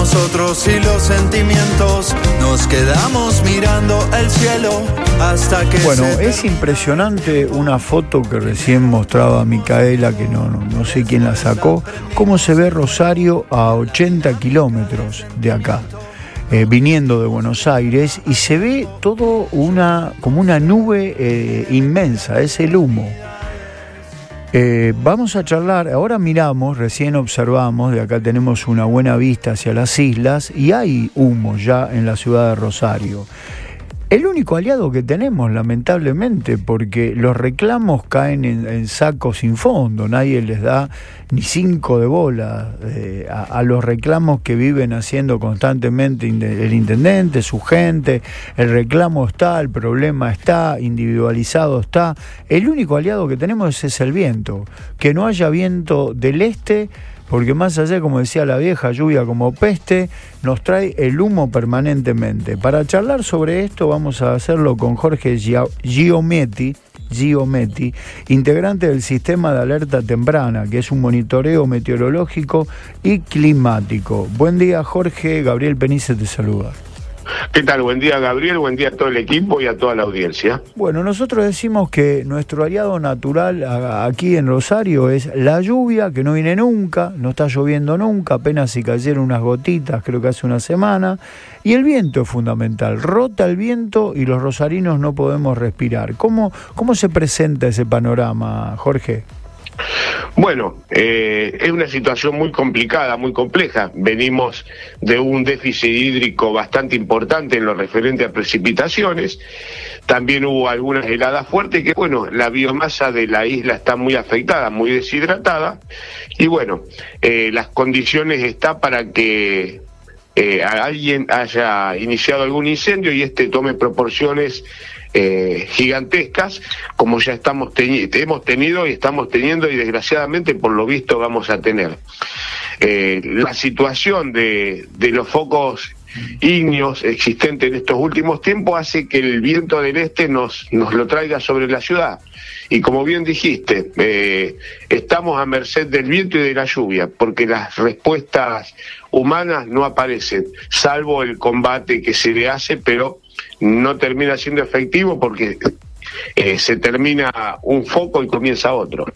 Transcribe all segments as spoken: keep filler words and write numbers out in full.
nosotros y los sentimientos, nos quedamos mirando el cielo hasta que... Bueno, se... es impresionante una foto que recién mostraba Micaela, que no, no, no sé quién la sacó, cómo se ve Rosario a ochenta kilómetros de acá. Eh, viniendo de Buenos Aires, y se ve todo una como una nube eh, inmensa, es el humo. Eh, vamos a charlar, ahora miramos, recién observamos, de acá tenemos una buena vista hacia las islas y hay humo ya en la ciudad de Rosario. El único aliado que tenemos, lamentablemente, porque los reclamos caen en, en sacos sin fondo, nadie les da ni cinco de bola eh, a, a los reclamos que viven haciendo constantemente el intendente, su gente. El reclamo está, el problema está, individualizado está. El único aliado que tenemos es el viento, que no haya viento del este, porque más allá, como decía la vieja, lluvia como peste, nos trae el humo permanentemente. Para charlar sobre esto vamos a hacerlo con Jorge Giommetti, Giommetti, integrante del sistema de alerta temprana, que es un monitoreo meteorológico y climático. Buen día, Jorge. Gabriel Penice te saluda. ¿Qué tal? Buen día, Gabriel, buen día a todo el equipo y a toda la audiencia. Bueno, nosotros decimos que nuestro aliado natural a, aquí en Rosario es la lluvia, que no viene nunca, no está lloviendo nunca, apenas si cayeron unas gotitas, creo que hace una semana, y el viento es fundamental, rota el viento y los rosarinos no podemos respirar. ¿Cómo, cómo se presenta ese panorama, Jorge? Bueno, eh, es una situación muy complicada, muy compleja. Venimos de un déficit hídrico bastante importante en lo referente a precipitaciones. También hubo algunas heladas fuertes que, bueno, la biomasa de la isla está muy afectada, muy deshidratada. Y bueno, eh, las condiciones están para que eh, alguien haya iniciado algún incendio y este tome proporciones Eh, gigantescas, como ya estamos teni- hemos tenido y estamos teniendo, y desgraciadamente por lo visto vamos a tener. Eh, la situación de, de los focos ígneos existentes en estos últimos tiempos hace que el viento del este nos, nos lo traiga sobre la ciudad. Y como bien dijiste, eh, estamos a merced del viento y de la lluvia, porque las respuestas humanas no aparecen, salvo el combate que se le hace, pero no termina siendo efectivo porque eh, se termina un foco y comienza otro.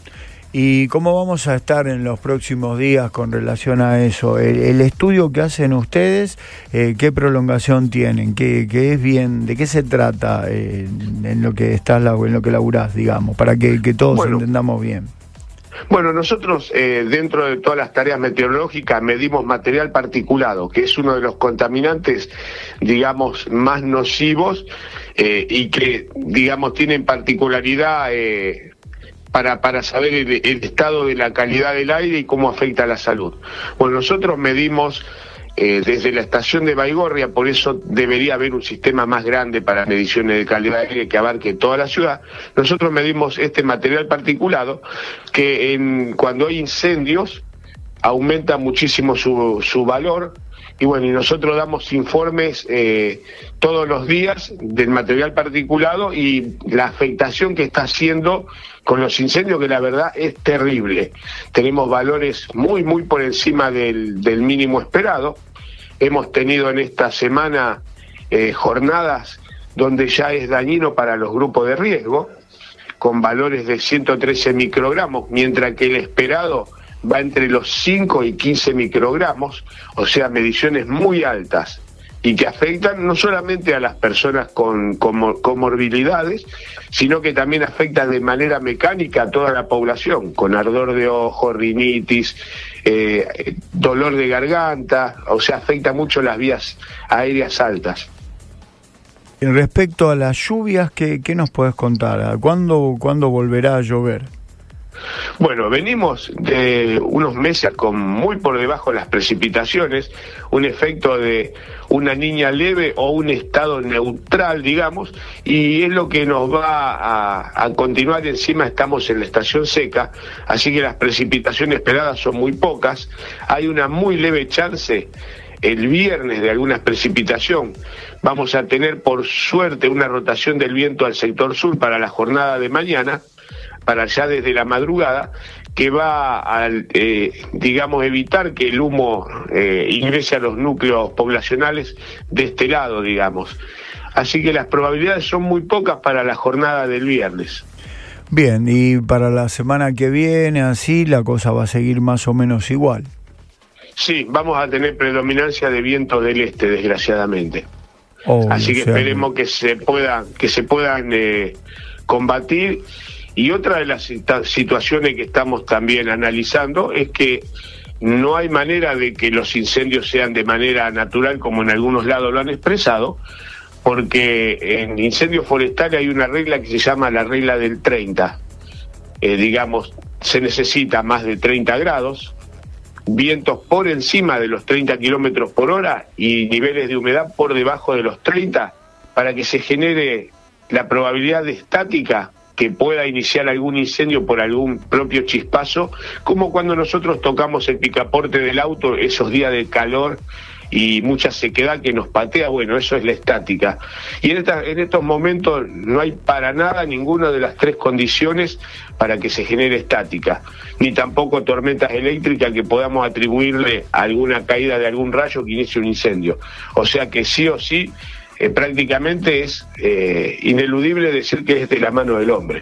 ¿Y cómo vamos a estar en los próximos días con relación a eso? El, el estudio que hacen ustedes, eh, ¿qué prolongación tienen? ¿Qué, qué es bien? ¿De qué se trata eh, en lo que estás, en lo que laburás, digamos, para que, que todos bueno, entendamos bien? Bueno, nosotros eh, dentro de todas las tareas meteorológicas medimos material particulado, que es uno de los contaminantes, digamos, más nocivos eh, y que, digamos, tienen particularidad eh, para, para saber el, el estado de la calidad del aire y cómo afecta a la salud. Bueno, nosotros medimos Eh, desde la estación de Baigorria, por eso debería haber un sistema más grande para mediciones de calidad de aire que abarque toda la ciudad. Nosotros medimos este material particulado que en, cuando hay incendios aumenta muchísimo su, su valor, y bueno, y nosotros damos informes eh, todos los días del material particulado y la afectación que está haciendo con los incendios, que la verdad es terrible. Tenemos valores muy, muy por encima del, del mínimo esperado. Hemos tenido en esta semana eh, jornadas donde ya es dañino para los grupos de riesgo, con valores de ciento trece microgramos, mientras que el esperado va entre los cinco y quince microgramos, o sea, mediciones muy altas y que afectan no solamente a las personas con, con comorbilidades, sino que también afectan de manera mecánica a toda la población, con ardor de ojo, rinitis, eh, dolor de garganta, o sea, afecta mucho las vías aéreas altas. Respecto a las lluvias, ¿qué, qué nos podés contar? ¿Cuándo, ¿Cuándo volverá a llover? Bueno, venimos de unos meses con muy por debajo las precipitaciones, un efecto de una niña leve o un estado neutral, digamos, y es lo que nos va a, a continuar. Encima estamos en la estación seca, así que las precipitaciones esperadas son muy pocas. Hay una muy leve chance el viernes de alguna precipitación. Vamos a tener, por suerte, una rotación del viento al sector sur para la jornada de mañana, para allá desde la madrugada, que va a, eh, digamos, evitar que el humo eh, ingrese a los núcleos poblacionales de este lado, digamos. Así que las probabilidades son muy pocas para la jornada del viernes. Bien, y para la semana que viene, así, la cosa va a seguir más o menos igual. Sí, vamos a tener predominancia de vientos del este, desgraciadamente. Oh, Así que o sea, esperemos que se puedan, que se puedan eh, combatir. Y otra de las situaciones que estamos también analizando es que no hay manera de que los incendios sean de manera natural, como en algunos lados lo han expresado, porque en incendios forestales hay una regla que se llama la regla del treinta. Eh, digamos, se necesita más de treinta grados, vientos por encima de los treinta kilómetros por hora y niveles de humedad por debajo de los treinta para que se genere la probabilidad de estática que pueda iniciar algún incendio por algún propio chispazo, como cuando nosotros tocamos el picaporte del auto esos días de calor y mucha sequedad que nos patea. Bueno, eso es la estática. Y en, esta, en estos momentos no hay para nada ninguna de las tres condiciones para que se genere estática, ni tampoco tormentas eléctricas que podamos atribuirle a alguna caída de algún rayo que inicie un incendio. O sea que sí o sí, eh, prácticamente es eh, ineludible decir que es de la mano del hombre.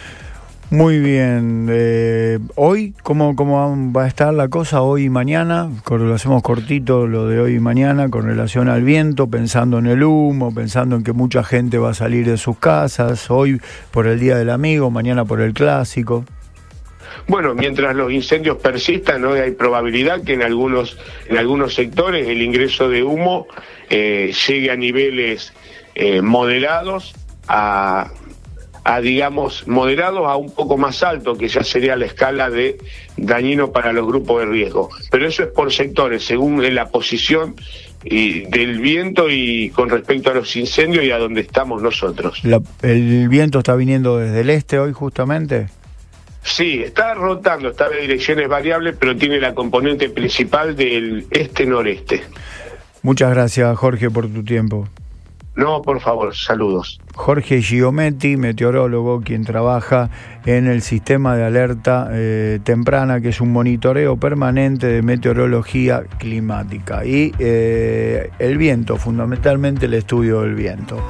Muy bien. Eh, hoy, ¿cómo, ¿cómo va a estar la cosa hoy y mañana? Lo hacemos cortito lo de hoy y mañana con relación al viento, pensando en el humo, pensando en que mucha gente va a salir de sus casas, hoy por el Día del Amigo, mañana por el Clásico. Bueno, mientras los incendios persistan, hoy hay probabilidad que en algunos, en algunos sectores el ingreso de humo eh, llegue a niveles eh, moderados a... a digamos moderados a un poco más alto, que ya sería la escala de dañino para los grupos de riesgo. Pero eso es por sectores, según la posición y del viento y con respecto a los incendios y a donde estamos nosotros. La, ¿El viento está viniendo desde el este hoy justamente? Sí, está rotando, está de direcciones variables, pero tiene la componente principal del este-noreste. Muchas gracias, Jorge, por tu tiempo. No, por favor, saludos. Jorge Gigometti, meteorólogo, quien trabaja en el sistema de alerta eh, temprana, que es un monitoreo permanente de meteorología climática. Y eh, el viento, fundamentalmente el estudio del viento.